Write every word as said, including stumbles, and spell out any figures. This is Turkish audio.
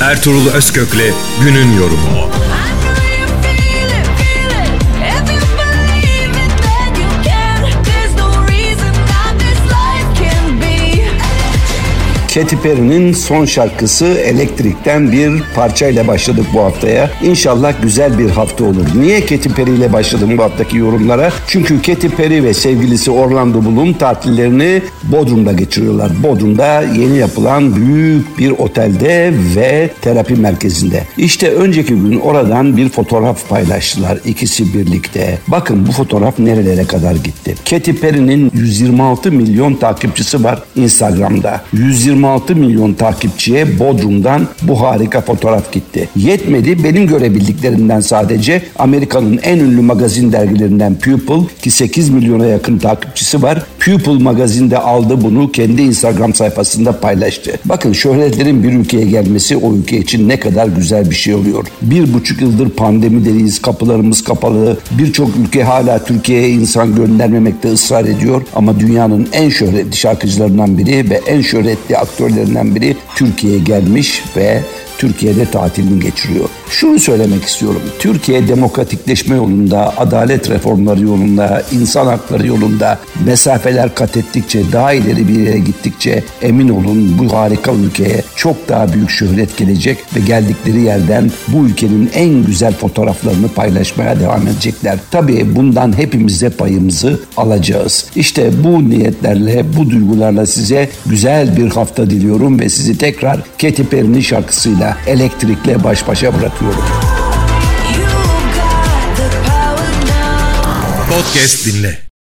Ertuğrul Özkök'le günün yorumu. Katy Perry'nin son şarkısı Elektrik'ten bir parçayla başladık bu haftaya. İnşallah güzel bir hafta olur. Niye Katy Perry ile başladım bu haftaki yorumlara? Çünkü Katy Perry ve sevgilisi Orlando Bloom tatillerini Bodrum'da geçiriyorlar. Bodrum'da yeni yapılan büyük bir otelde ve terapi merkezinde. İşte önceki gün oradan bir fotoğraf paylaştılar ikisi birlikte. Bakın bu fotoğraf nerelere kadar gitti. Katy Perry'nin yüz yirmi altı milyon takipçisi var Instagram'da. yüz yirmi altı milyon takipçiye Bodrum'dan bu harika fotoğraf gitti. Yetmedi, benim görebildiklerimden sadece Amerika'nın en ünlü magazin dergilerinden People, ki sekiz milyona yakın takipçisi var. People magazinde aldı bunu, kendi Instagram sayfasında paylaştı. Bakın şöhretlerin bir ülkeye gelmesi o ülke için ne kadar güzel bir şey oluyor. Bir buçuk yıldır pandemideyiz, kapılarımız kapalı. Birçok ülke hala Türkiye'ye insan göndermemekte ısrar ediyor. Ama dünyanın en şöhretli şarkıcılarından biri ve en şöhretli aktörlerinden biri Türkiye'ye gelmiş ve Türkiye'de tatilini geçiriyor. Şunu söylemek istiyorum. Türkiye demokratikleşme yolunda, adalet reformları yolunda, insan hakları yolunda mesafeler kat ettikçe, daha ileri bir yere gittikçe emin olun bu harika ülkeye çok daha büyük şöhret gelecek ve geldikleri yerden bu ülkenin en güzel fotoğraflarını paylaşmaya devam edecekler. Tabii bundan hepimiz de payımızı alacağız. İşte bu niyetlerle, bu duygularla size güzel bir hafta diliyorum ve sizi tekrar Katy Perry'nin şarkısıyla Elektrik'le baş başa bırakıyorum. Podcast dinle.